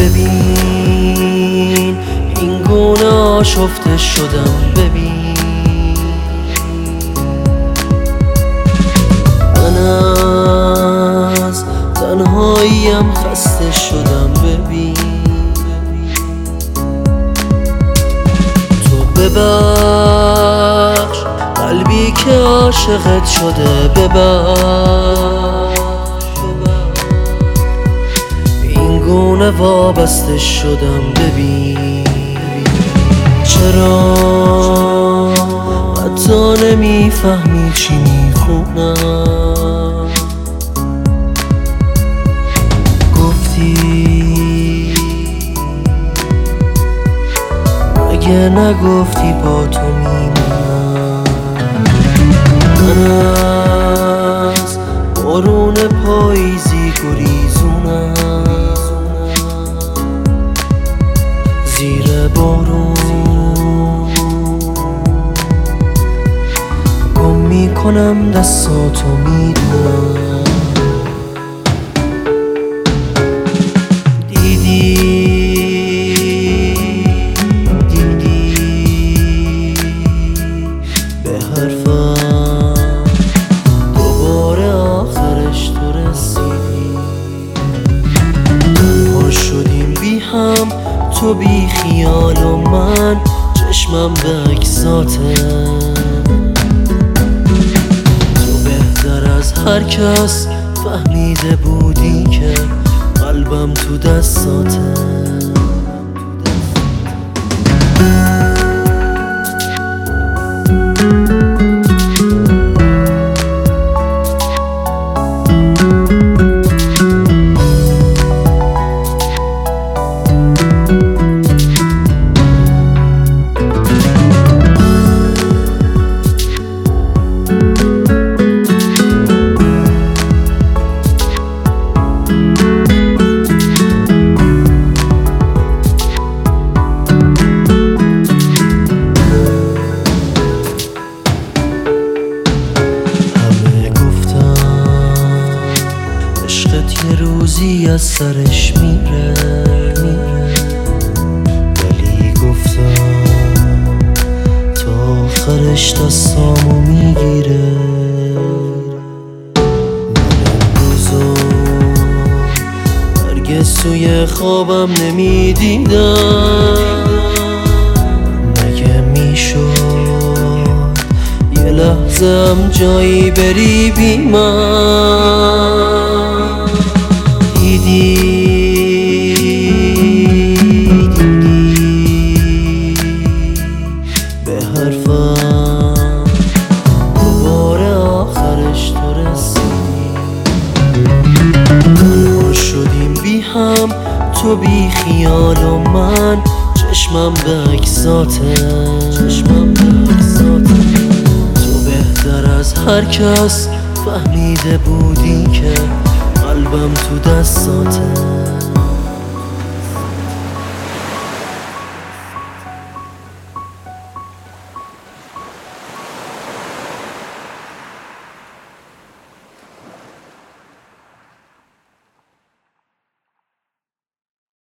ببین این گونه آشفته شدم، ببین من از تنهاییم خسته شدم، ببین تو ببخش قلبی که عاشقت شده، ببخش این گونه وابسته شدم، ببین چرا حتی نمیفهمی چی میخونم. گفتی مگه نگفتی با تو میمونم. من از بارون پاییزی گریزونم، زیر بارون گم میکنم دستاتو، میدونم دیدی به حرفم دوباره آخرش تو رسیدی. تنها شدیم بی هم، تو بی خیال و من چشمم به عکساته. تو بهتر از هر کس فهمیده بودی که قلبم تو دستاته. یه روزی از سرش میره، ولی گفتم تا آخرش دستامو میگیره. من امروزو هرگز توی خوابم نمیدیدم. مگه میشد یه لحظه هم جایی بری بی من؟ دیدی به حرفم دوباره آخرش تو رسیدی. تنها شدیم بی هم، تو بی خیال و من چشمم به عکساته. تو بهتر از هر کس فهمیده بودی که قلبم تو دستاته.